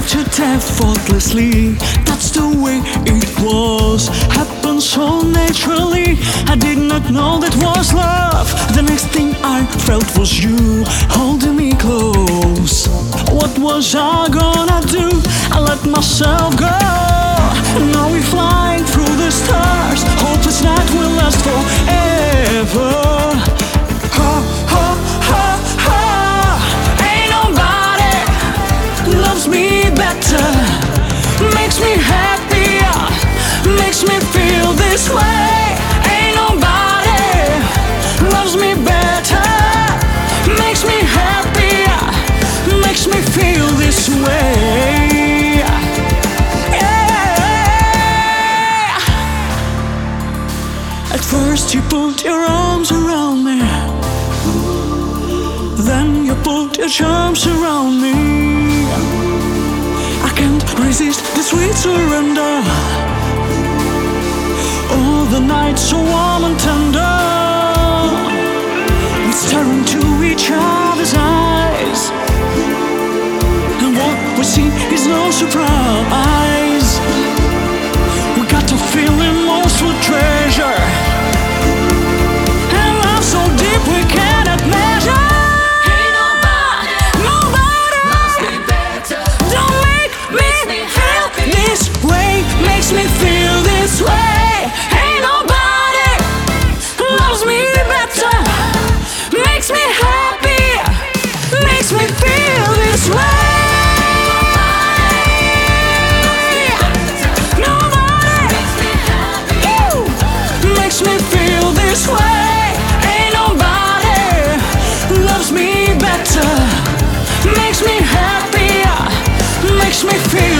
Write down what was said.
to effortlessly. That's the way it was. Happened so naturally. I did not know that was love. The next thing I felt was you holding me close. What was I gonna do? I let myself go. Now we're flying through the stars. Hope this night will last forever. Ha, ha, ha, ha. Ain't nobody loves me better. Makes me happier. Makes me feel this way. Ain't nobody loves me better. Makes me happier. Makes me feel this way. At first you put your arms around me, then you put your charms around me. I can't resist the sweet surrender. All the nights so warm and tender. We stare into each other's eyes, and what we see is no surprise. We got to feel most with treasure, and love so deep we cannot measure. Ain't nobody loves me better. Don't make me feel this way. Makes me feel this way. Ain't nobody loves me better. Makes me happy. Makes me feel this way. This way, ain't nobody loves me better. Makes me happier, makes me feel